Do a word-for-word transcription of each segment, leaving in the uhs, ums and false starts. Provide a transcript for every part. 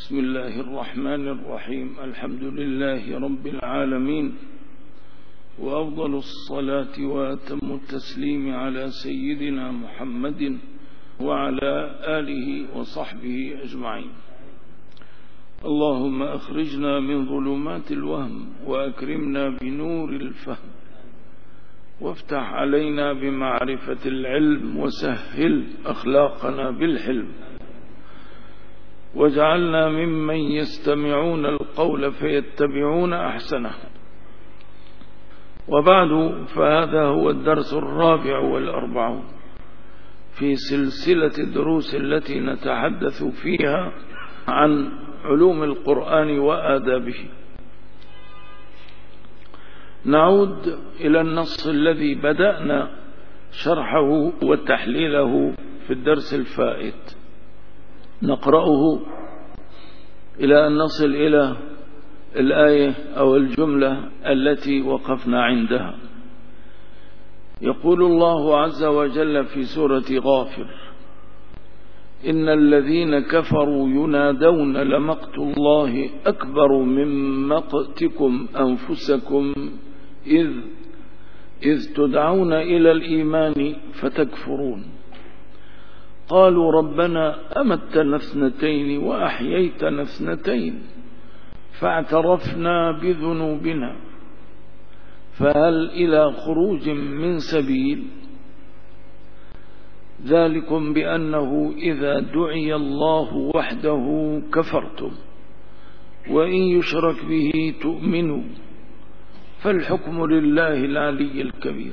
بسم الله الرحمن الرحيم. الحمد لله رب العالمين، وأفضل الصلاة وأتم التسليم على سيدنا محمد وعلى آله وصحبه أجمعين. اللهم أخرجنا من ظلمات الوهم وأكرمنا بنور الفهم، وافتح علينا بمعرفة العلم، وسهل أخلاقنا بالحلم، واجعلنا ممن يستمعون القول فيتبعون أحسنه. وبعد، فهذا هو الدرس الرابع والأربعون في سلسلة الدروس التي نتحدث فيها عن علوم القرآن وآدابه. نعود إلى النص الذي بدأنا شرحه وتحليله في الدرس الفائت، نقرأه إلى أن نصل إلى الآية أو الجملة التي وقفنا عندها. يقول الله عز وجل في سورة غافر: إن الذين كفروا ينادون لمقت الله أكبر من مقتكم أنفسكم إذ, إذ تدعون إلى الإيمان فتكفرون. قالوا ربنا أمتنا اثنتين وأحييتنا اثنتين فاعترفنا بذنوبنا فهل إلى خروج من سبيل. ذلكم بأنه إذا دعي الله وحده كفرتم وإن يشرك به تؤمنوا فالحكم لله العلي الكبير.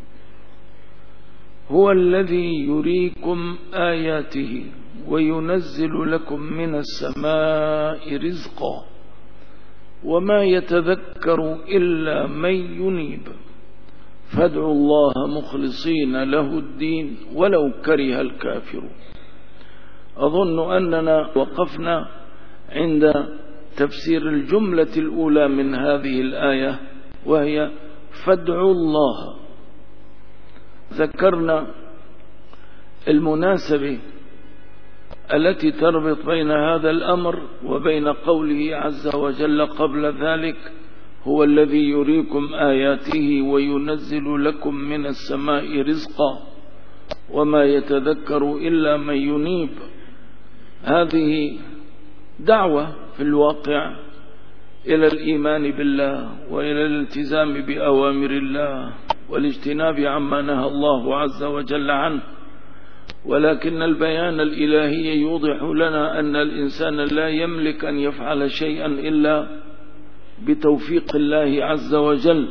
هو الذي يريكم آياته وينزل لكم من السماء رزقا وما يتذكر إلا من ينيب فادعوا الله مخلصين له الدين ولو كره الكافرون. أظن أننا وقفنا عند تفسير الجملة الأولى من هذه الآية، وهي فادعوا الله. ذكرنا المناسبة التي تربط بين هذا الأمر وبين قوله عز وجل قبل ذلك: هو الذي يريكم آياته وينزل لكم من السماء رزقا وما يتذكر إلا من ينيب. هذه دعوة في الواقع إلى الإيمان بالله وإلى الالتزام بأوامر الله والاجتناب عما نهى الله عز وجل عنه. ولكن البيان الإلهي يوضح لنا أن الإنسان لا يملك أن يفعل شيئا إلا بتوفيق الله عز وجل،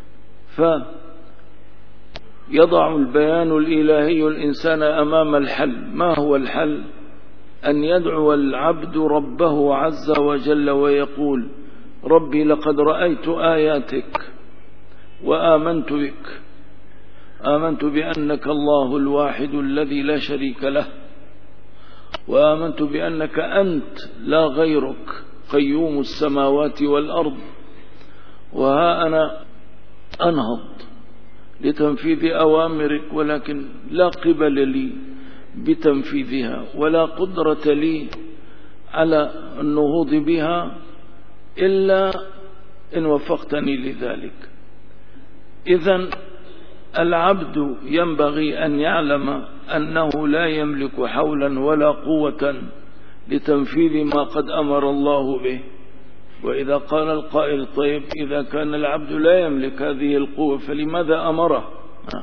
فيضع البيان الإلهي الإنسان أمام الحل. ما هو الحل؟ أن يدعو العبد ربه عز وجل ويقول: ربي لقد رأيت آياتك وآمنت بك، آمنت بأنك الله الواحد الذي لا شريك له، وآمنت بأنك أنت لا غيرك قيوم السماوات والأرض، وها أنا أنهض لتنفيذ أوامرك، ولكن لا قبل لي بتنفيذها ولا قدرة لي على النهوض بها إلا إن وفقتني لذلك. إذن العبد ينبغي أن يعلم أنه لا يملك حولا ولا قوة لتنفيذ ما قد أمر الله به. وإذا قال القائل: طيب، إذا كان العبد لا يملك هذه القوة فلماذا أمره؟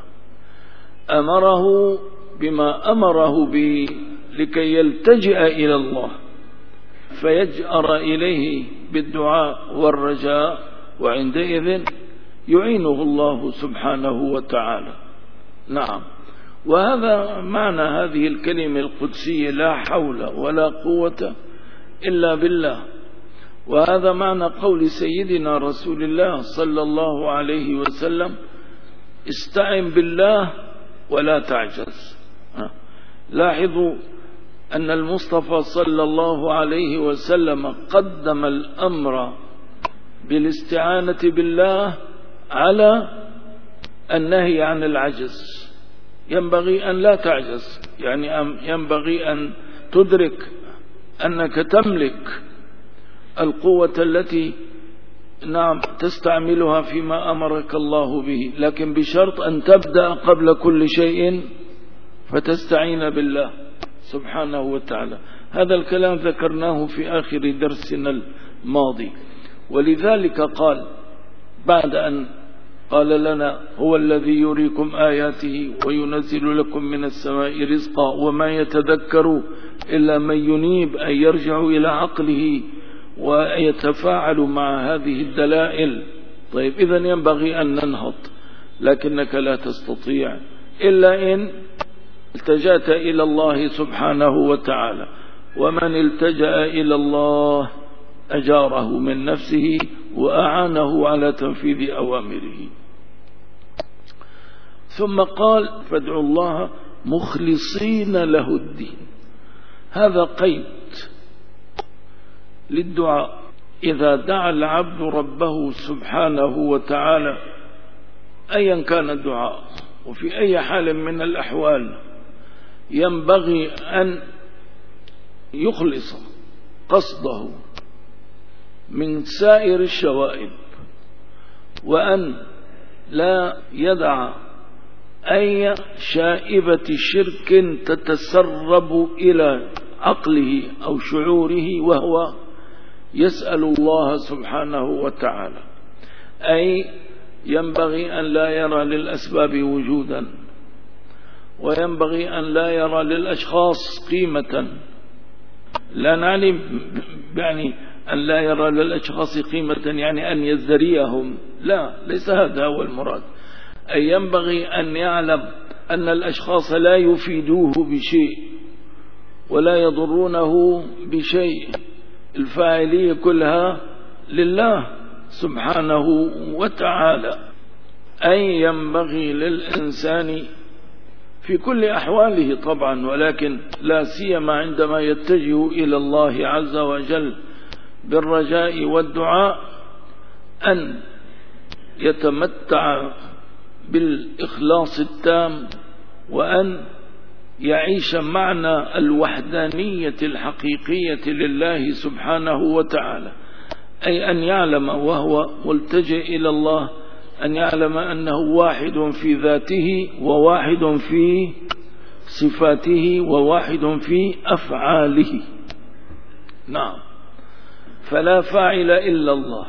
أمره بما أمره به لكي يلتجئ إلى الله فيجأر إليه بالدعاء والرجاء، وعندئذ يعينه الله سبحانه وتعالى. نعم، وهذا معنى هذه الكلمة القدسية: لا حول ولا قوة إلا بالله. وهذا معنى قول سيدنا رسول الله صلى الله عليه وسلم: استعن بالله ولا تعجز. لاحظوا أن المصطفى صلى الله عليه وسلم قدم الأمر بالاستعانة بالله على النهي عن العجز. ينبغي أن لا تعجز، يعني ينبغي أن تدرك أنك تملك القوة التي نعم تستعملها فيما أمرك الله به، لكن بشرط أن تبدأ قبل كل شيء فتستعين بالله سبحانه وتعالى. هذا الكلام ذكرناه في آخر درسنا الماضي. ولذلك قال بعد أن قال لنا هو الذي يريكم آياته وينزل لكم من السماء رزقا وما يتذكر إلا من ينيب، أن يرجع إلى عقله ويتفاعل مع هذه الدلائل. طيب إذن ينبغي أن ننهض، لكنك لا تستطيع إلا إن التجأت إلى الله سبحانه وتعالى. ومن التجأ إلى الله أجاره من نفسه وأعانه على تنفيذ أوامره. ثم قال فادعوا الله مخلصين له الدين. هذا قيد للدعاء. إذا دعا العبد ربه سبحانه وتعالى أيا كان الدعاء وفي أي حال من الأحوال، ينبغي أن يخلص قصده من سائر الشوائب، وأن لا يدع أي شائبة شرك تتسرب إلى عقله أو شعوره وهو يسأل الله سبحانه وتعالى. أي ينبغي أن لا يرى للأسباب وجودا، وينبغي أن لا يرى للأشخاص قيمة. لا نعني يعني أن لا يرى للأشخاص قيمة يعني أن يزدريهم، لا، ليس هذا هو المراد. أي ينبغي أن يعلم أن الأشخاص لا يفيدوه بشيء ولا يضرونه بشيء، الفاعلية كلها لله سبحانه وتعالى. أي ينبغي للإنسان في كل أحواله طبعا، ولكن لا سيما عندما يتجه إلى الله عز وجل بالرجاء والدعاء، أن يتمتع بالإخلاص التام، وأن يعيش معنى الوحدانية الحقيقية لله سبحانه وتعالى. أي أن يعلم وهو ملتجئ إلى الله، أن يعلم أنه واحد في ذاته وواحد في صفاته وواحد في أفعاله. نعم، فلا فاعل إلا الله.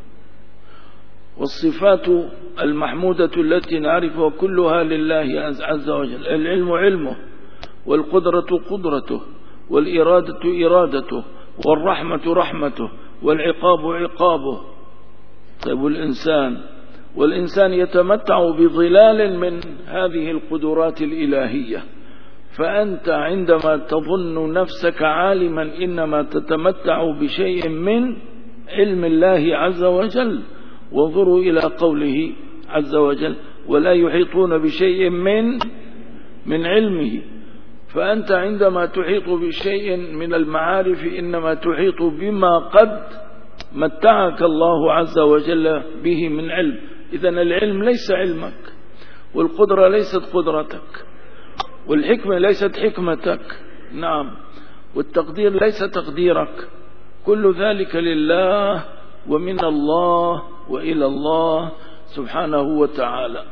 والصفات المحمودة التي نعرفها كلها لله عز وجل. العلم علمه، والقدرة قدرته، والإرادة إرادته، والرحمة رحمته، والعقاب عقابه. طيب الإنسان والإنسان يتمتع بظلال من هذه القدرات الإلهية، فأنت عندما تظن نفسك عالما إنما تتمتع بشيء من علم الله عز وجل. وانظروا إلى قوله عز وجل ولا يحيطون بشيء من من علمه. فأنت عندما تحيط بشيء من المعارف إنما تحيط بما قد متعك الله عز وجل به من علم. إذن العلم ليس علمك، والقدرة ليست قدرتك، والحكمة ليست حكمتك، نعم، والتقدير ليس تقديرك. كل ذلك لله ومن الله وإلى الله سبحانه وتعالى.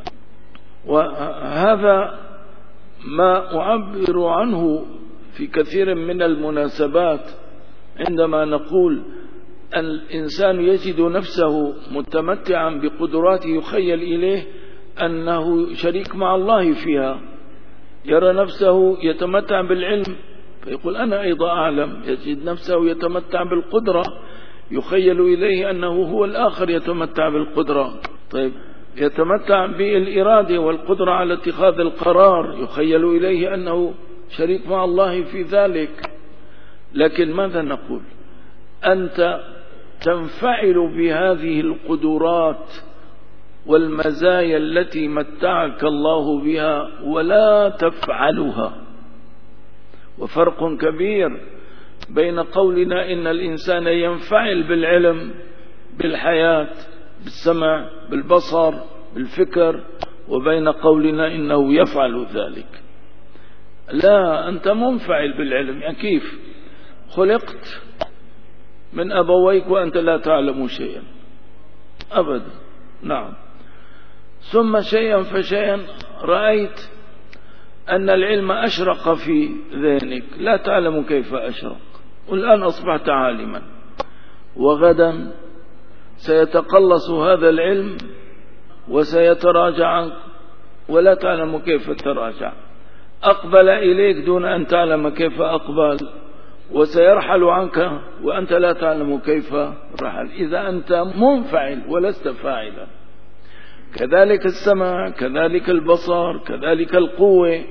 وهذا ما أعبر عنه في كثير من المناسبات عندما نقول أن الإنسان يجد نفسه متمتعا بقدرات يخيل إليه أنه شريك مع الله فيها. يرى نفسه يتمتع بالعلم فيقول أنا أيضا أعلم. يجد نفسه يتمتع بالقدرة يخيل إليه أنه هو الآخر يتمتع بالقدرة. طيب يتمتع بالإرادة والقدرة على اتخاذ القرار يخيل إليه أنه شريك مع الله في ذلك. لكن ماذا نقول؟ أنت تنفعل بهذه القدرات والمزايا التي متعك الله بها ولا تفعلها. وفرق كبير بين قولنا إن الإنسان ينفعل بالعلم بالحياة بالسمع بالبصر بالفكر، وبين قولنا إنه يفعل ذلك. لا، أنت منفعل بالعلم. يعني كيف؟ خلقت من أبويك وأنت لا تعلم شيئا أبدا. نعم. ثم شيئا فشيئا رأيت أن العلم أشرق في ذهنك، لا تعلم كيف أشرق، والآن أصبحت عالما، وغدا سيتقلص هذا العلم وسيتراجع عنك ولا تعلم كيف تراجع. أقبل إليك دون أن تعلم كيف أقبل، وسيرحل عنك وأنت لا تعلم كيف رحل، إذا أنت منفعل ولست فاعلا. كذلك السمع، كذلك البصر، كذلك القوة.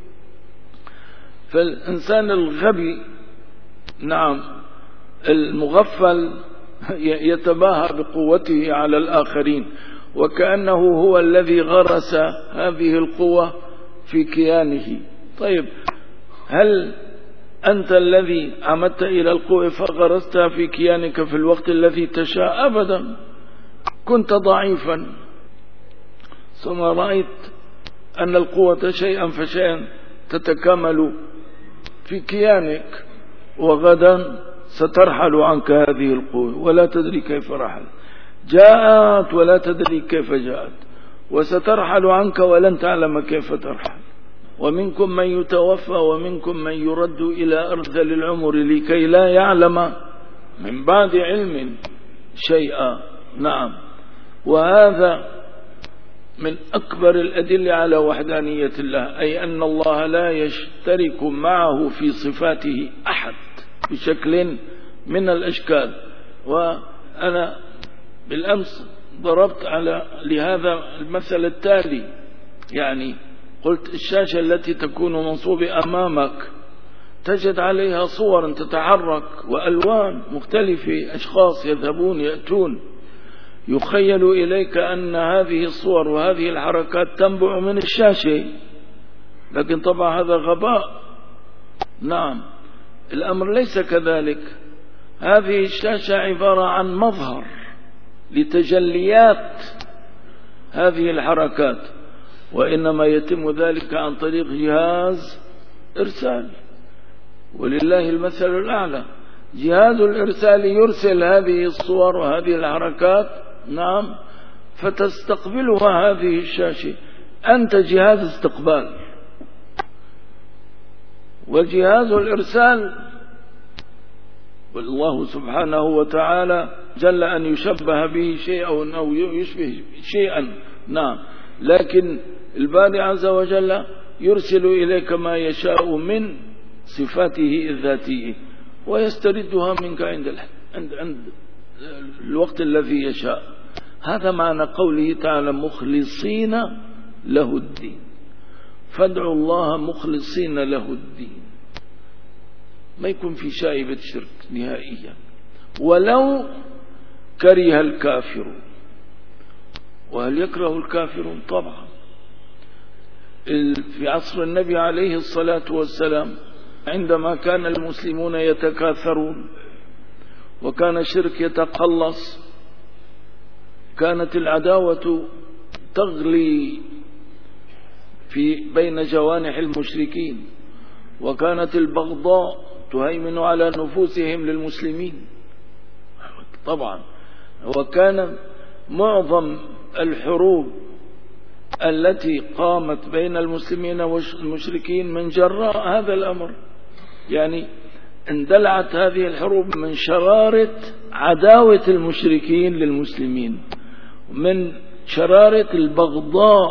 فالإنسان الغبي نعم المغفل يتباهى بقوته على الآخرين، وكأنه هو الذي غرس هذه القوة في كيانه. طيب هل أنت الذي عمدت إلى القوة فغرستها في كيانك في الوقت الذي تشاء؟ أبدا، كنت ضعيفا ثم رأيت أن القوة شيئا فشيئا تتكامل في كيانك، وغدا سترحل عنك هذه القوة ولا تدري كيف رحل، جاءت ولا تدري كيف جاءت، وسترحل عنك ولن تعلم كيف ترحل. ومنكم من يتوفى ومنكم من يرد إلى أرذل العمر لكي لا يعلم من بعد علم شيئا. نعم. وهذا من أكبر الأدلة على وحدانية الله، أي أن الله لا يشترك معه في صفاته أحد بشكل من الأشكال. وأنا بالأمس ضربت على لهذا المثل التالي، يعني قلت الشاشة التي تكون منصوبة أمامك تجد عليها صور تتحرك وألوان مختلفة، أشخاص يذهبون يأتون، يخيل إليك أن هذه الصور وهذه الحركات تنبع من الشاشة، لكن طبعا هذا غباء. نعم، الأمر ليس كذلك. هذه الشاشة عبارة عن مظهر لتجليات هذه الحركات، وإنما يتم ذلك عن طريق جهاز إرسال، ولله المثل الأعلى. جهاز الإرسال يرسل هذه الصور وهذه الحركات، نعم، فتستقبلها هذه الشاشة. أنت جهاز استقبال، وجهاز الإرسال والله سبحانه وتعالى جل أن يشبه به شيء أو يشبه شيئا. نعم، لكن الباري عز وجل يرسل إليك ما يشاء من صفاته الذاتية ويستردها منك عند عند عند الوقت الذي يشاء. هذا معنى قوله تعالى مخلصين له الدين، فادعوا الله مخلصين له الدين، ما يكون في شائبة شرك نهائيا، ولو كره الكافرون. وهل يكره الكافرون؟ طبعا. في عصر النبي عليه الصلاة والسلام عندما كان المسلمون يتكاثرون وكان الشرك يتقلص، كانت العداوة تغلي في بين جوانح المشركين، وكانت البغضاء تهيمن على نفوسهم للمسلمين طبعا. وكان معظم الحروب التي قامت بين المسلمين والمشركين من جراء هذا الأمر، يعني اندلعت هذه الحروب من شرارة عداوة المشركين للمسلمين، من شرارة البغضاء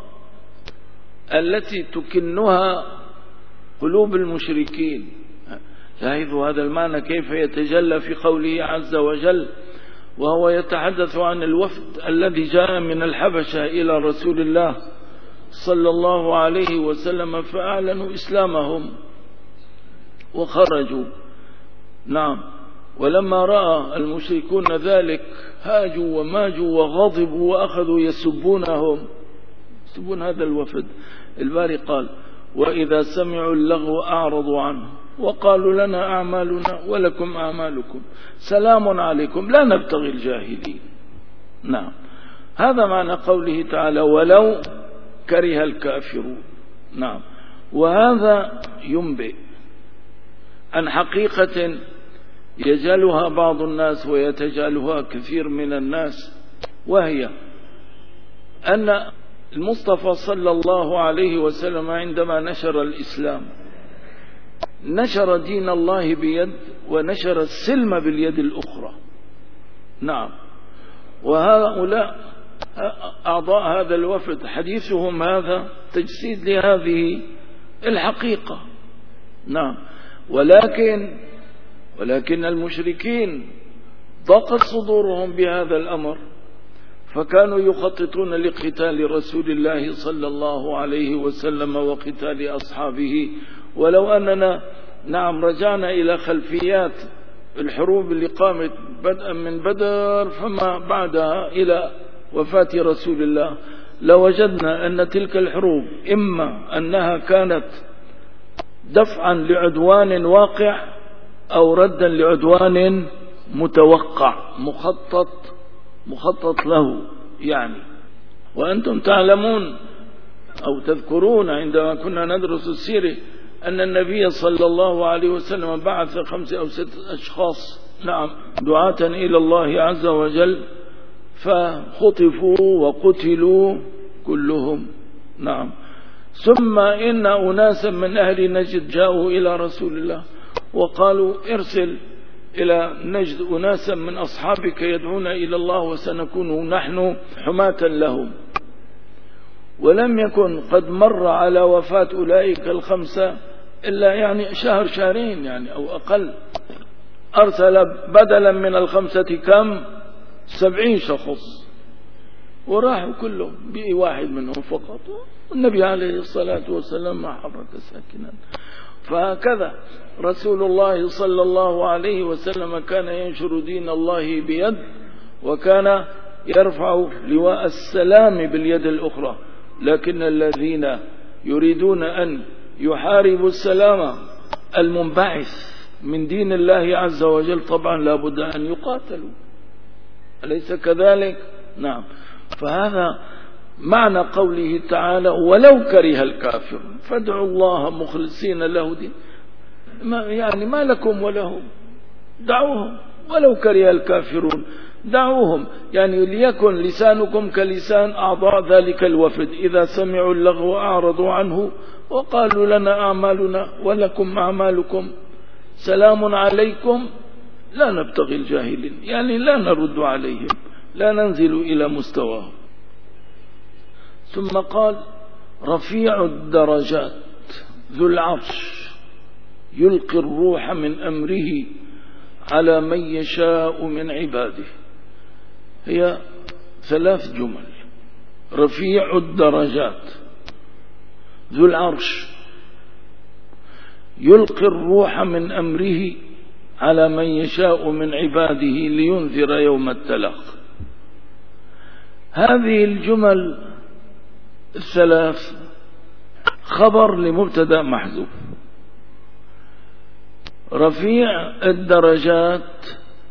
التي تكنها قلوب المشركين. لاحظوا هذا المعنى كيف يتجلى في قوله عز وجل وهو يتحدث عن الوفد الذي جاء من الحبشة إلى رسول الله صلى الله عليه وسلم فأعلنوا إسلامهم وخرجوا. نعم، ولما رأى المشركون ذلك هاجوا وماجوا وغضبوا وأخذوا يسبونهم، يسبون هذا الوفد. الباري قال وإذا سمعوا اللغو أعرضوا عنه وقالوا لنا أعمالنا ولكم أعمالكم سلام عليكم لا نبتغي الجاهلين. نعم، هذا معنى قوله تعالى ولو كره الكافرون. نعم، وهذا ينبئ عن حقيقة يجهلها بعض الناس ويتجاهلها كثير من الناس، وهي أن المصطفى صلى الله عليه وسلم عندما نشر الإسلام نشر دين الله بيد ونشر السلم باليد الأخرى. نعم. وهؤلاء أعضاء هذا الوفد حديثهم هذا تجسيد لهذه الحقيقة. نعم. ولكن ولكن المشركين ضاقت صدورهم بهذا الأمر، فكانوا يخططون لقتال رسول الله صلى الله عليه وسلم وقتال أصحابه. ولو أننا نعم رجعنا إلى خلفيات الحروب اللي قامت بدءا من بدر فما بعدها إلى وفاة رسول الله، لوجدنا أن تلك الحروب إما أنها كانت دفعا لعدوان واقع أو ردا لعدوان متوقع مخطط مخطط له يعني. وأنتم تعلمون أو تذكرون عندما كنا ندرس السيرة أن النبي صلى الله عليه وسلم بعث خمسة أو ست أشخاص نعم دعاة إلى الله عز وجل، فخطفوا وقتلوا كلهم. نعم. ثم إن أناسا من أهل نجد جاءوا إلى رسول الله وقالوا ارسل إلى نجد أناسا من أصحابك يدعون إلى الله وسنكون نحن حماة لهم. ولم يكن قد مر على وفاة أولئك الخمسة إلا يعني شهر شهرين يعني أو أقل. أرسل بدلا من الخمسة كم سبعين شخص وراحوا كلهم بأي واحد منهم فقط، والنبي عليه الصلاة والسلام ما حرك ساكنا. فهكذا رسول الله صلى الله عليه وسلم كان ينشر دين الله بيد، وكان يرفع لواء السلام باليد الأخرى. لكن الذين يريدون أن يحاربوا السلام المنبعث من دين الله عز وجل طبعا لا بد أن يقاتلوا، أليس كذلك؟ نعم. فهذا معنى قوله تعالى ولو كره الكافر فادعوا الله مخلصين له دين. ما يعني ما لكم ولهم، دعوهم ولو كره الكافرون، دعوهم يعني ليكن لسانكم كلسان أعضاء ذلك الوفد، إذا سمعوا اللغو أعرضوا عنه وقالوا لنا أعمالنا ولكم أعمالكم سلام عليكم لا نبتغي الجاهلين، يعني لا نرد عليهم، لا ننزل إلى مستواهم. ثم قال رفيع الدرجات ذو العرش يلقي الروح من أمره على من يشاء من عباده. هي ثلاث جمل: رفيع الدرجات ذو العرش يلقي الروح من أمره على من يشاء من عباده لينذر يوم التلاق. هذه الجمل الثلاث خبر لمبتدأ محذوف. رفيع الدرجات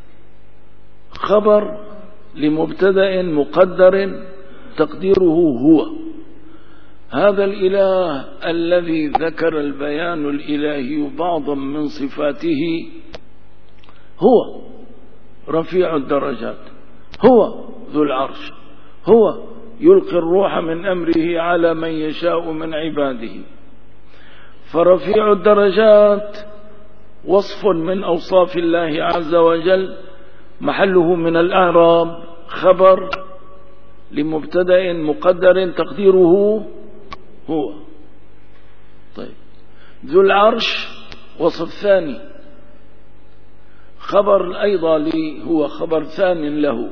خبر لمبتدأ مقدر تقديره هو. هذا الإله الذي ذكر البيان الإلهي بعضا من صفاته هو رفيع الدرجات، هو ذو العرش، هو يلقي الروح من أمره على من يشاء من عباده. فرفيع الدرجات وصف من أوصاف الله عز وجل، محله من الأعراب، خبر لمبتدأ مقدر تقديره هو. طيب ذو العرش وصف ثاني، خبر أيضا لي هو خبر ثاني له.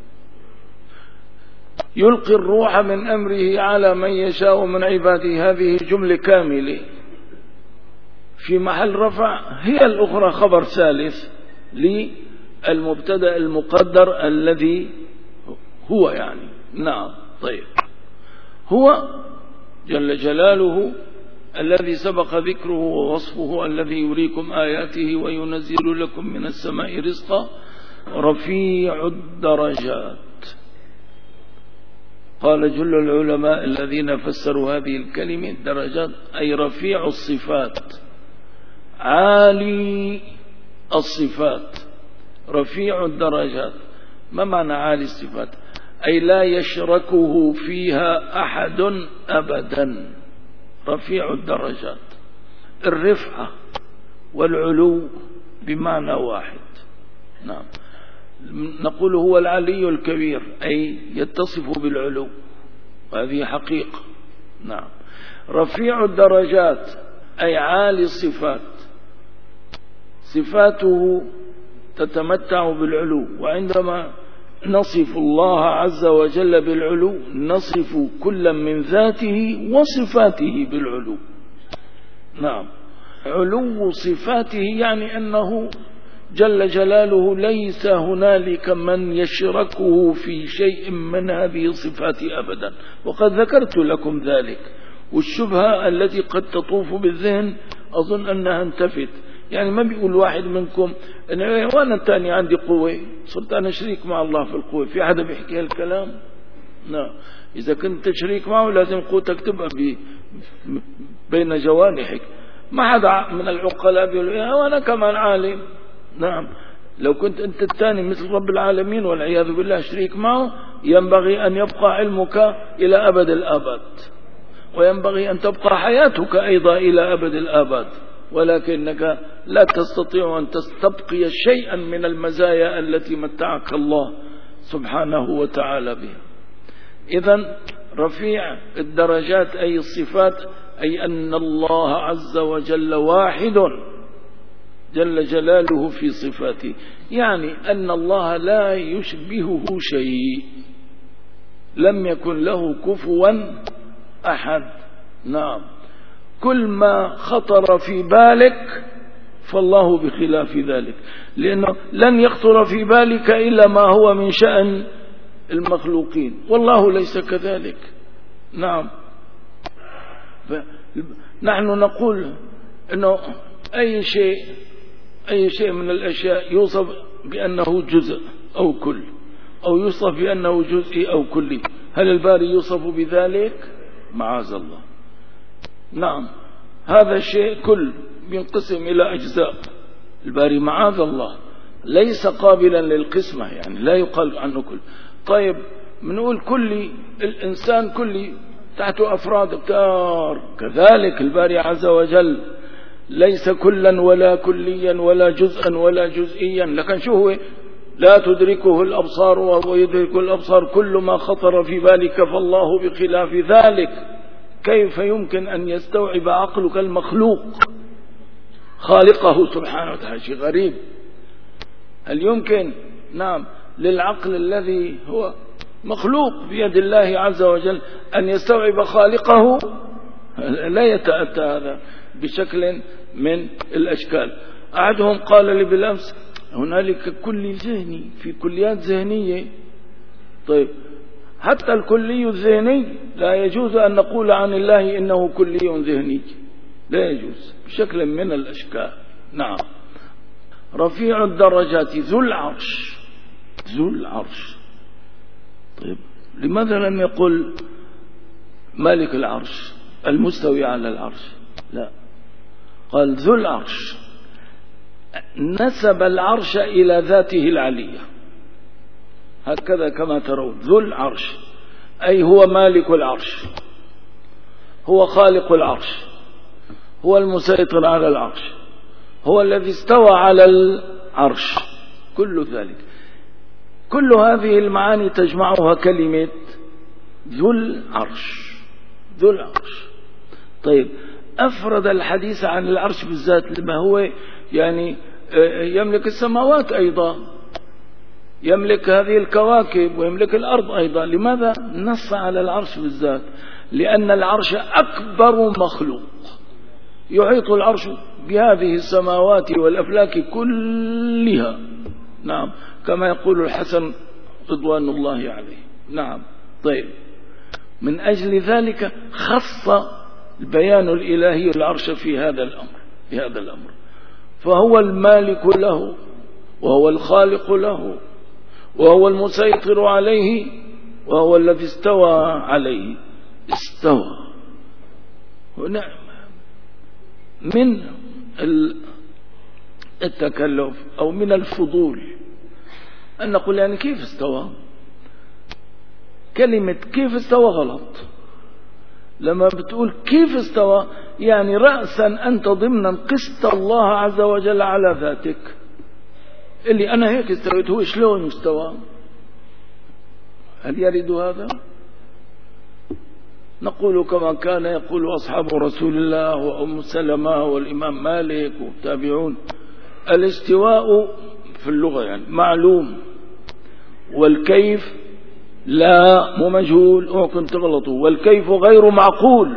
يلقي الروح من أمره على من يشاء من عباده، هذه جملة كاملة في محل رفع. هي الأخرى خبر ثالث للمبتدأ المقدر الذي هو يعني. نعم. طيب هو جل جلاله الذي سبق ذكره ووصفه الذي يريكم آياته وينزل لكم من السماء رزقا رفيع الدرجات. قال جل العلماء الذين فسروا هذه الكلمة الدرجات أي رفيع الصفات، عالي الصفات. رفيع الدرجات. ما معنى عالي الصفات؟ أي لا يشركه فيها أحد أبدا. رفيع الدرجات، الرفعة والعلو بمعنى واحد. نعم، نقول هو العلي الكبير، أي يتصف بالعلو، وهذه حقيقة. نعم، رفيع الدرجات أي عالي الصفات، صفاته تتمتع بالعلو. وعندما نصف الله عز وجل بالعلو نصف كل من ذاته وصفاته بالعلو. نعم، علو صفاته يعني أنه جل جلاله ليس هنالك من يشركه في شيء من هذه الصفات أبدا، وقد ذكرت لكم ذلك. والشبهة التي قد تطوف بالذهن أظن أنها انتفت. يعني ما بيقول واحد منكم أنا وأنا الثاني عندي قوة، صرت أنا شريك مع الله في القوة. في حدا بيحكي هالكلام؟ لا. إذا كنت شريك معه لازم قوتك تبقى بين جوانحك. ما حدا من العقلاء بيقول يا وأنا كمان عالم. نعم، لو كنت أنت الثاني مثل رب العالمين والعياذ بالله شريك معه، ينبغي أن يبقى علمك إلى أبد الآباد، وينبغي أن تبقى حياتك أيضا إلى أبد الآباد، ولكنك لا تستطيع أن تستبقي شيئا من المزايا التي متعك الله سبحانه وتعالى بها. إذن رفيع الدرجات أي الصفات، أي أن الله عز وجل واحد جل جلاله في صفاته، يعني أن الله لا يشبهه شيء، لم يكن له كفوا أحد. نعم، كل ما خطر في بالك فالله بخلاف ذلك، لأنه لن يخطر في بالك إلا ما هو من شأن المخلوقين، والله ليس كذلك. نعم، نحن نقول أنه أي شيء أي شيء من الأشياء يوصف بأنه جزء أو كل، أو يوصف بأنه جزء أو كلي. هل الباري يوصف بذلك؟ معاذ الله. نعم، هذا الشيء كل ينقسم إلى أجزاء، الباري معاذ الله ليس قابلا للقسمة، يعني لا يقال عنه كل. طيب بنقول كلي، الإنسان كلي تحته أفراد كتار، كذلك الباري عز وجل ليس كلا ولا كليا ولا جزءا ولا جزئيا، لكن شو هو؟ لا تدركه الأبصار وهو يدرك الأبصار، كل ما خطر في بالك فالله بخلاف ذلك. كيف يمكن أن يستوعب عقلك المخلوق خالقه سبحانه وتعالى؟ شيء غريب. هل يمكن نعم للعقل الذي هو مخلوق بيد الله عز وجل أن يستوعب خالقه؟ لا يتأتى هذا بشكل من الأشكال. أحدهم قال لي بالأمس هنالك كلي ذهني في كليات ذهنية. طيب حتى الكلي الذهني لا يجوز أن نقول عن الله إنه كلي ذهني، لا يجوز بشكل من الأشكال. نعم، رفيع الدرجات ذو العرش، ذو العرش. طيب لماذا لم يقل مالك العرش المستوي على العرش؟ لا، قال ذو العرش، نسب العرش إلى ذاته العلية، هكذا كما ترون. ذو العرش أي هو مالك العرش، هو خالق العرش، هو المسيطر على العرش، هو الذي استوى على العرش. كل ذلك، كل هذه المعاني تجمعها كلمة ذو العرش، ذو العرش. طيب أفرد الحديث عن العرش بالذات لما هو يعني يملك السماوات أيضا، يملك هذه الكواكب ويملك الأرض أيضا. لماذا نص على العرش بالذات؟ لأن العرش أكبر مخلوق، يحيط العرش بهذه السماوات والأفلاك كلها. نعم، كما يقول الحسن رضوان الله عليه. نعم. طيب من أجل ذلك خص البيان الإلهي العرش في هذا الأمر، في هذا الأمر، فهو المالك له وهو الخالق له وهو المسيطر عليه وهو الذي استوى عليه. استوى هنا من التكلف أو من الفضول أن نقول يعني كيف استوى؟ كلمة كيف استوى غلط. لما بتقول كيف استوى يعني رأسا أنت ضمنا قست الله عز وجل على ذاتك، اللي أنا هيك استويت، هو شلون استوى؟ هل يرد هذا؟ نقول كما كان يقول أصحاب رسول الله وأم سلمة والإمام مالك والتابعون: الاستواء في اللغة يعني معلوم، والكيف لا مو مجهول. ممكن تغلطوا، والكيف غير معقول.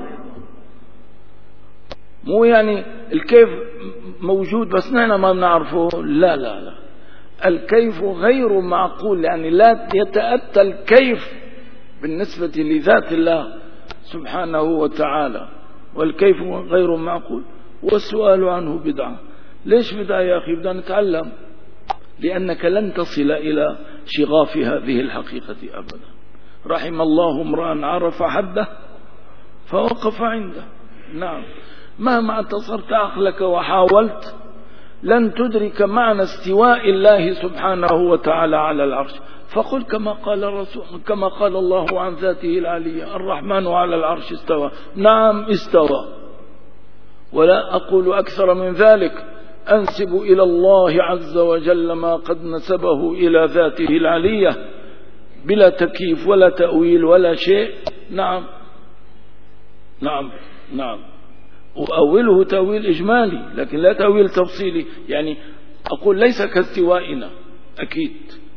مو يعني الكيف موجود بس نحن ما بنعرفه، لا لا لا، الكيف غير معقول، يعني لا يتأتى الكيف بالنسبة لذات الله سبحانه وتعالى، والكيف غير معقول، والسؤال عنه بدعة. ليش بدعة يا أخي؟ بدنا نتعلم، لأنك لن تصل إلى شغاف هذه الحقيقة أبدا. رحم الله امرأ عرف حده فوقف عنده. نعم، مهما اتصرت عقلك وحاولت لن تدرك معنى استواء الله سبحانه وتعالى على العرش. فقل كما قال الرسول، كما قال الله عن ذاته العلية: الرحمن على العرش استوى. نعم استوى، ولا أقول أكثر من ذلك، أنسب إلى الله عز وجل ما قد نسبه إلى ذاته العلية بلا تكييف ولا تأويل ولا شيء. نعم نعم نعم، وأوله تأويل إجمالي لكن لا تأويل تفصيلي. يعني أقول ليس كاستوائنا أكيد،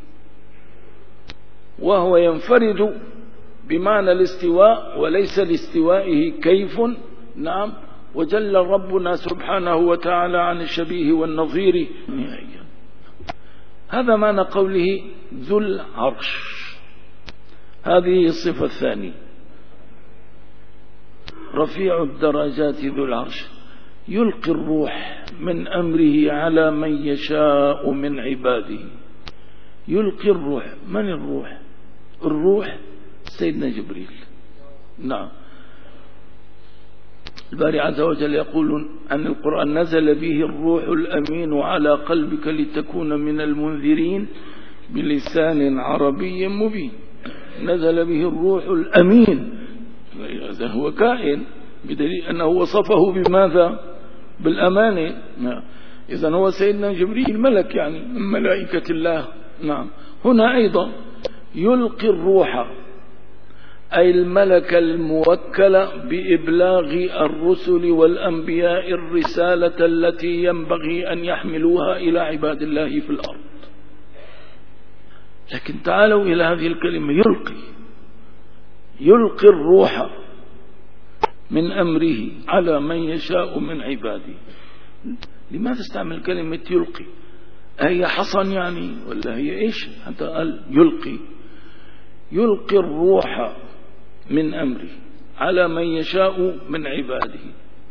وهو ينفرد بمعنى الاستواء وليس لاستوائه كيف. نعم، وجل ربنا سبحانه وتعالى عن الشبيه والنظير نهائيا. هذا معنى قوله ذو العرش. هذه الصفة الثانية، رفيع الدرجات ذو العرش، يلقي الروح من أمره على من يشاء من عباده. يلقي الروح، من الروح؟ الروح سيدنا جبريل. نعم، الباري عز وجل يقول أن القرآن نزل به الروح الأمين على قلبك لتكون من المنذرين بلسان عربي مبين. نزل به الروح الأمين، هذا هو كائن، بدليل أنه وصفه بماذا؟ بالأمانة. إذن هو سيدنا جبريل ملك يعني من ملائكة الله. نعم، هنا أيضا يلقي الروح أي الملك الموكل بإبلاغ الرسل والأنبياء الرسالة التي ينبغي أن يحملوها إلى عباد الله في الأرض. لكن تعالوا إلى هذه الكلمة يلقي. يلقي الروح من أمره على من يشاء من عباده. لماذا استعمل كلمة يلقي؟ هي حصن يعني ولا هي إيش؟ حتى قال يلقي. يلقي الروح من أمره على من يشاء من عباده.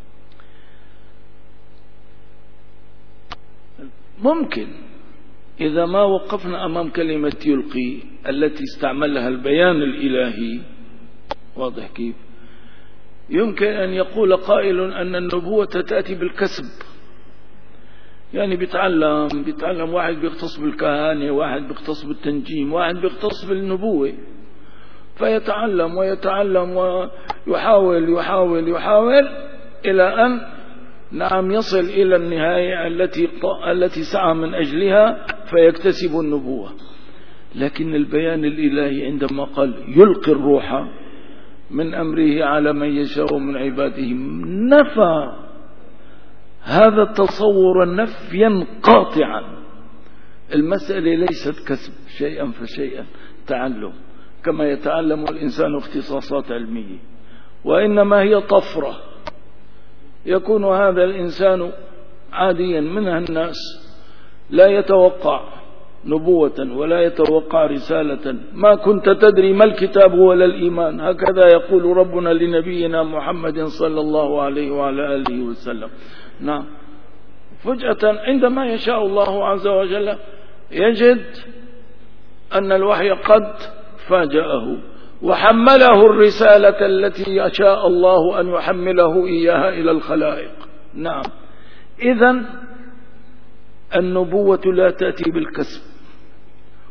ممكن إذا ما وقفنا أمام كلمة يلقي التي استعملها البيان الإلهي، واضح كيف؟ يمكن أن يقول قائل أن النبوة تأتي بالكسب، يعني بيتعلم بيتعلم واحد بيختص بالكهانة، واحد بيختص بالتنجيم، واحد بيختص بالنبوة، فيتعلم ويتعلم ويحاول يحاول يحاول إلى أن نعم يصل إلى النهاية التي التي سعى من أجلها فيكتسب النبوة. لكن البيان الإلهي عندما قال يلقي الروح من أمره على من يشاء من عباده نفى هذا التصور نفيا قاطعا. المسألة ليست كسب شيئا فشيئا، تعلم كما يتعلم الإنسان اختصاصات علمية، وإنما هي طفرة. يكون هذا الإنسان عاديا منها الناس لا يتوقع نبوة ولا يتوقع رسالة. ما كنت تدري ما الكتاب ولا الإيمان، هكذا يقول ربنا لنبينا محمد صلى الله عليه وعلى آله وسلم. نعم، فجأة عندما يشاء الله عز وجل يجد أن الوحي قد فاجأه وحمله الرسالة التي يشاء الله أن يحمله إياها إلى الخلائق. نعم، إذن النبوة لا تأتي بالكسب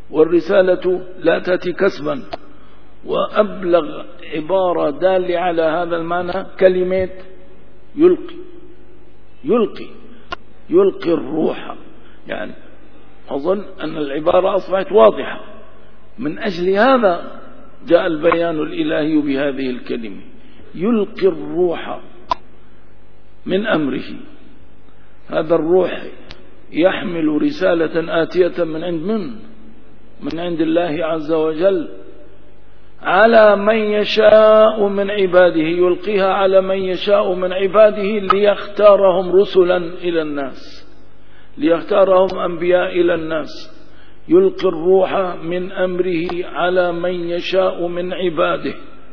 والرسالة لا تأتي كسبا. وأبلغ عبارة دالة على هذا المعنى كلمة يلقي يلقي يلقي الروح. يعني أظن أن العبارة أصبحت واضحة. من أجل هذا جاء البيان الإلهي بهذه الكلمة، يلقي الروح من أمره. هذا الروح يحمل رسالة آتية من عند من؟ من عند الله عز وجل على من يشاء من عباده، يلقيها على من يشاء من عباده ليختارهم رسلا إلى الناس، ليختارهم أنبياء إلى الناس. يلقي الروح من أمره على من يشاء من عباده.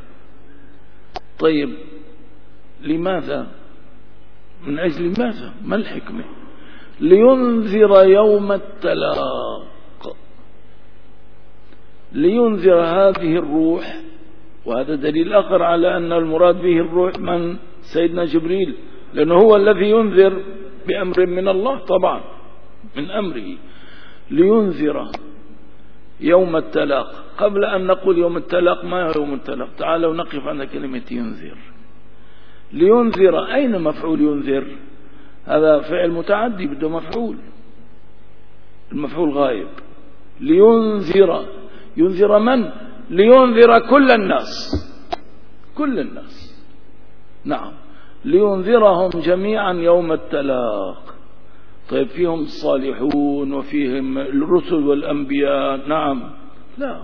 طيب لماذا؟ من أجل ماذا؟ ما الحكمة؟ لينذر يوم التلاق، لينذر هذه الروح. وهذا دليل آخر على أن المراد به الروح من سيدنا جبريل، لأنه هو الذي ينذر بأمر من الله طبعا من أمره. لينذر يوم التلاق. قبل أن نقول يوم التلاق، ما هو يوم التلاق؟ تعالوا نقف عند كلمة ينذر. لينذر، أين مفعول ينذر؟ هذا فعل متعدي بده مفعول، المفعول غائب. لينذر، ينذر من؟ لينذر كل الناس، كل الناس. نعم، لينذرهم جميعا يوم التلاق. طيب فيهم الصالحون وفيهم الرسل والأنبياء؟ نعم. لا،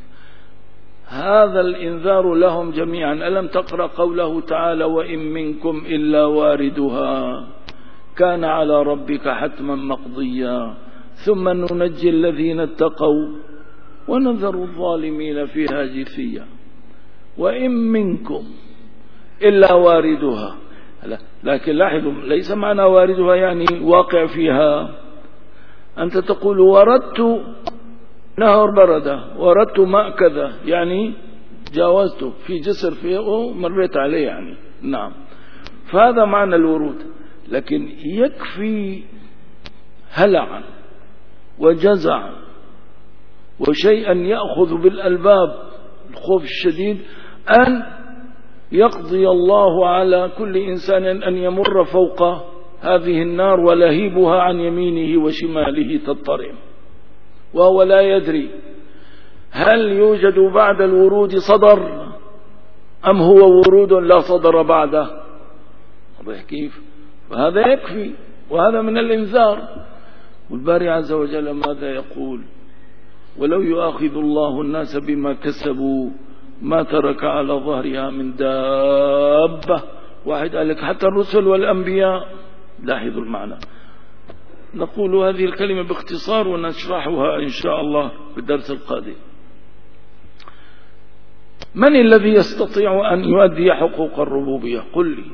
هذا الإنذار لهم جميعا. ألم تقرأ قوله تعالى وإن منكم إلا واردها كان على ربك حتما مقضيا ثم ننجي الذين اتقوا ونذر الظالمين فيها جثيا. وإن منكم إلا واردها. لكن لاحظوا، ليس معنى واردها يعني واقع فيها. أنت تقول وردت نهر بردة، وردت ماء كذا، يعني جاوزته في جسر فيه مريت عليه يعني. نعم، فهذا معنى الورود. لكن يكفي هلعا وجزعا وشيئا يأخذ بالألباب، الخوف الشديد، أن يقضي الله على كل إنسان أن يمر فوق هذه النار ولهيبها عن يمينه وشماله تضطرم، وهو لا يدري هل يوجد بعد الورود صدر أم هو ورود لا صدر بعده. واضح كيف؟ وهذا يكفي، وهذا من الإنذار. والباري عز وجل ماذا يقول؟ ولو يؤاخذ الله الناس بما كسبوا ما ترك على ظهرها من دابة. واحد قال لك حتى الرسل والأنبياء. لاحظوا المعنى. نقول هذه الكلمة باختصار ونشرحها إن شاء الله في الدرس القادم. من الذي يستطيع أن يؤدي حقوق الربوبية؟ قل لي،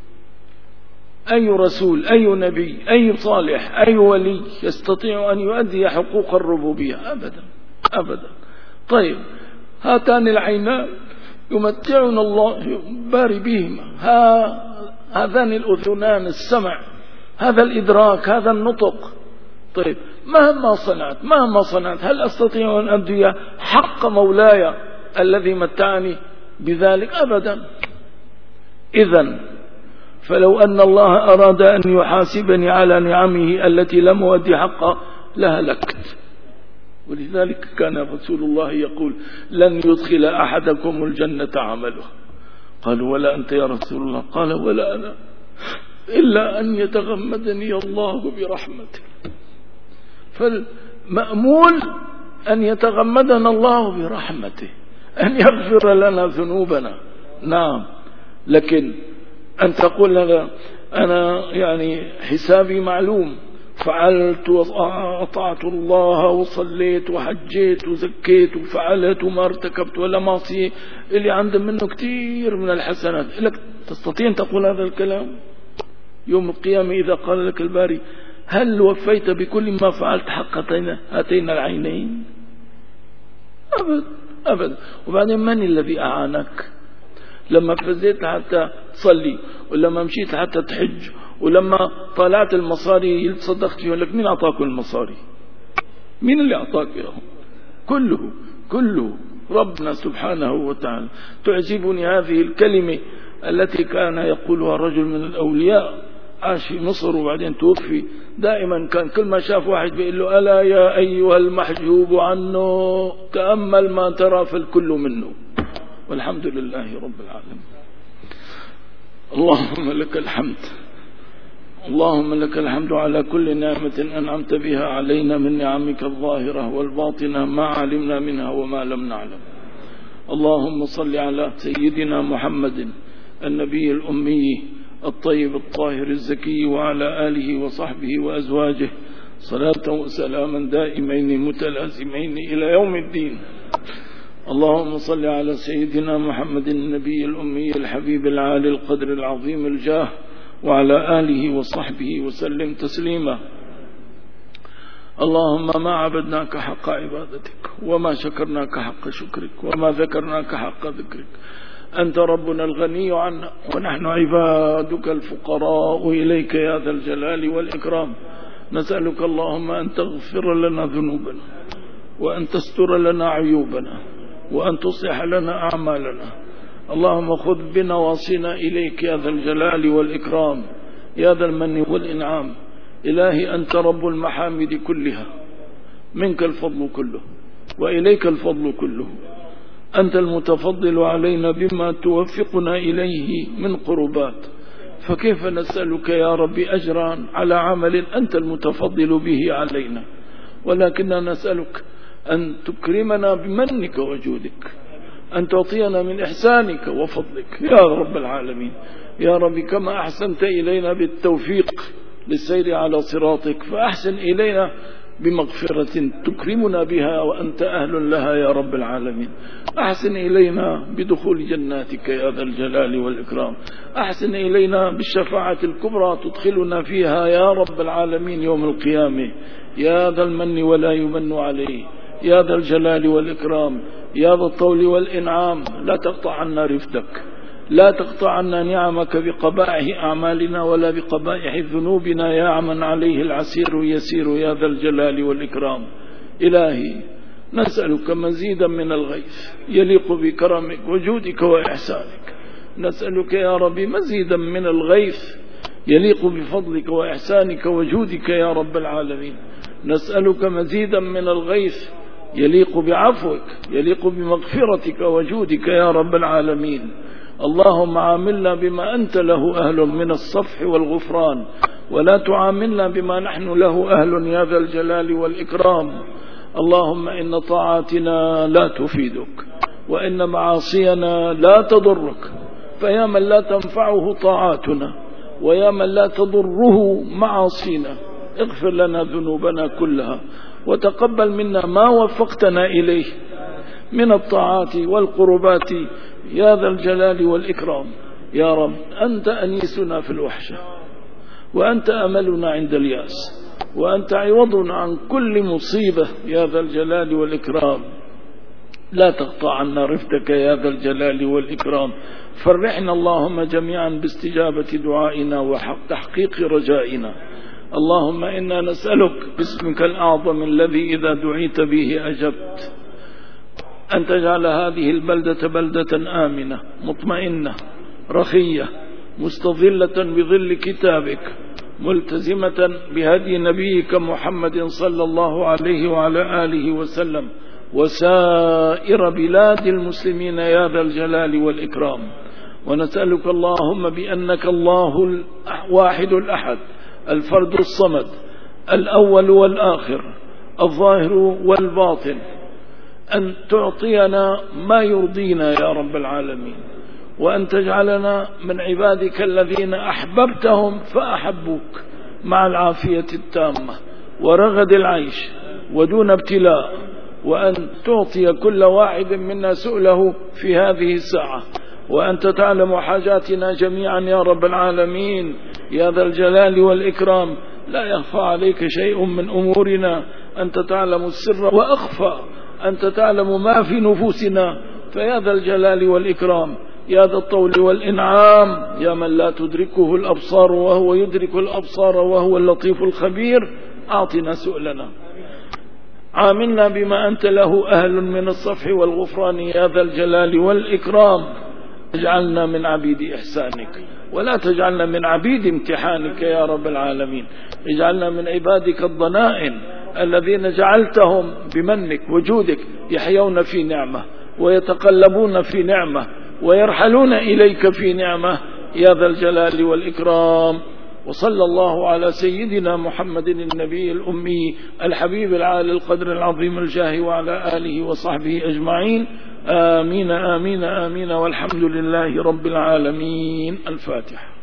أي رسول، أي نبي، أي صالح، أي ولي يستطيع أن يؤدي حقوق الربوبية؟ أبدا أبدا. طيب هاتان العينان يمتعنا الله باري بهما، هذان الأذنان السمع، هذا الإدراك، هذا النطق. طيب مهما صنعت مهما صنعت هل أستطيع أن أدي حق مولاي الذي متعني بذلك؟ أبدا. إذن فلو أن الله أراد أن يحاسبني على نعمه التي لم أؤدي حقها لهلكت. ولذلك كان رسول الله يقول لن يدخل أحدكم الجنة عمله. قالوا ولا أنت يا رسول الله؟ قال ولا أنا إلا أن يتغمدني الله برحمته. فالمأمول أن يتغمدنا الله برحمته، أن يغفر لنا ذنوبنا. نعم، لكن أن تقول لنا أنا يعني حسابي معلوم، فعلت وأطعت الله وصليت وحجيت وزكيت وفعلت وما ارتكبت ولا معصية اللي عنده منه كثير من الحسنات. لك تستطيع أن تقول هذا الكلام يوم القيامة إذا قال لك الباري هل وفيت بكل ما فعلت حق هاتين العينين؟ أبدا أبدا. وبعدين من الذي أعانك لما فزيت حتى تصلي، ولما مشيت حتى تحج، ولما طلعت المصاري اللي تصدقت فيها؟ لك مين أعطاك المصاري؟ مين اللي أعطاك إياهم؟ كله كله ربنا سبحانه وتعالى. تعجبني هذه الكلمة التي كان يقولها رجل من الأولياء عاش في مصر وبعدين توفي. دائما كان كل ما شاف واحد بيقول له ألا يا أيها المحجوب عنه تأمل ما ترى فالكل منه. والحمد لله رب العالمين. اللهم لك الحمد، اللهم لك الحمد على كل نعمة أنعمت بها علينا من نعمك الظاهرة والباطنة ما علمنا منها وما لم نعلم. اللهم صل على سيدنا محمد النبي الأمي الطيب الطاهر الزكي وعلى آله وصحبه وأزواجه صلاة وسلاما دائمين متلازمين إلى يوم الدين. اللهم صل على سيدنا محمد النبي الأمي الحبيب العالي القدر العظيم الجاه وعلى آله وصحبه وسلم تسليما. اللهم ما عبدناك حق عبادتك وما شكرناك حق شكرك وما ذكرناك حق ذكرك. أنت ربنا الغني عنا ونحن عبادك الفقراء إليك يا ذا الجلال والإكرام. نسألك اللهم أن تغفر لنا ذنوبنا وأن تستر لنا عيوبنا وأن تصلح لنا أعمالنا. اللهم خذ بنواصينا إليك يا ذا الجلال والإكرام يا ذا المن والإنعام. إلهي أنت رب المحامد كلها، منك الفضل كله وإليك الفضل كله. أنت المتفضل علينا بما توفقنا إليه من قربات، فكيف نسألك يا رب أجرا على عمل أنت المتفضل به علينا، ولكننا نسألك أن تكرمنا بمنك وجودك، أن تعطينا من إحسانك وفضلك يا رب العالمين. يا رب كما أحسنت إلينا بالتوفيق للسير على صراطك فأحسن إلينا بمغفرة تكرمنا بها وأنت أهل لها يا رب العالمين. أحسن إلينا بدخول جناتك يا ذا الجلال والإكرام. أحسن إلينا بالشفاعة الكبرى تدخلنا فيها يا رب العالمين يوم القيامة يا ذا المن ولا يمن عليه يا ذا الجلال والإكرام يا ذا الطول والإنعام. لا تقطع عنا رفدك، لا تقطع عنا نعمك بقبائح أعمالنا ولا بقبائح ذنوبنا يا عمن عليه العسير يسير يا ذا الجلال والإكرام. إلهي نسألك مزيدا من الغيث يليق بكرمك وجودك وإحسانك. نسألك يا رب مزيدا من الغيث يليق بفضلك وإحسانك وجودك يا رب العالمين. نسألك مزيدا من الغيث يليق بعفوك يليق بمغفرتك وجودك يا رب العالمين. اللهم عاملنا بما أنت له أهل من الصفح والغفران، ولا تعاملنا بما نحن له أهل يا ذا الجلال والإكرام. اللهم إن طاعاتنا لا تفيدك وإن معاصينا لا تضرك، فيا من لا تنفعه طاعاتنا ويا من لا تضره معاصينا اغفر لنا ذنوبنا كلها وتقبل منا ما وفقتنا إليه من الطاعات والقربات يا ذا الجلال والإكرام. يا رب أنت أنيسنا في الوحشة وأنت أملنا عند الياس وأنت عوضنا عن كل مصيبة يا ذا الجلال والإكرام. لا تقطع عنا رفدك يا ذا الجلال والإكرام. فرحنا اللهم جميعا باستجابة دعائنا وتحقيق رجائنا. اللهم إنا نسألك باسمك الأعظم الذي إذا دعيت به أجبت أن تجعل هذه البلدة بلدة آمنة مطمئنة رخية مستظلة بظل كتابك ملتزمة بهدي نبيك محمد صلى الله عليه وعلى آله وسلم وسائر بلاد المسلمين يا ذا الجلال والإكرام. ونسألك اللهم بأنك الله الواحد الأحد الفرد الصمد الأول والآخر الظاهر والباطن أن تعطينا ما يرضينا يا رب العالمين، وأن تجعلنا من عبادك الذين أحببتهم فأحبوك مع العافية التامة ورغد العيش ودون ابتلاء، وأن تعطي كل واحد منا سؤله في هذه الساعة، وأنت تعلم حاجاتنا جميعا يا رب العالمين يا ذا الجلال والإكرام. لا يخفى عليك شيء من أمورنا، أنت تعلم السر وأخفى، أنت تعلم ما في نفوسنا، فيا ذا الجلال والإكرام يا ذا الطول والإنعام يا من لا تدركه الأبصار وهو يدرك الأبصار وهو اللطيف الخبير، أعطنا سؤلنا عاملنا بما أنت له أهل من الصفح والغفران يا ذا الجلال والإكرام. اجعلنا من عبيد إحسانك ولا تجعلنا من عبيد امتحانك يا رب العالمين. اجعلنا من عبادك الضنائن الذين جعلتهم بمنك وجودك يحيون في نعمة ويتقلبون في نعمة ويرحلون إليك في نعمة يا ذا الجلال والإكرام. وصلى الله على سيدنا محمد النبي الأمي الحبيب العالي القدر العظيم الجاه وعلى آله وصحبه أجمعين. آمين آمين آمين والحمد لله رب العالمين. الفاتحة.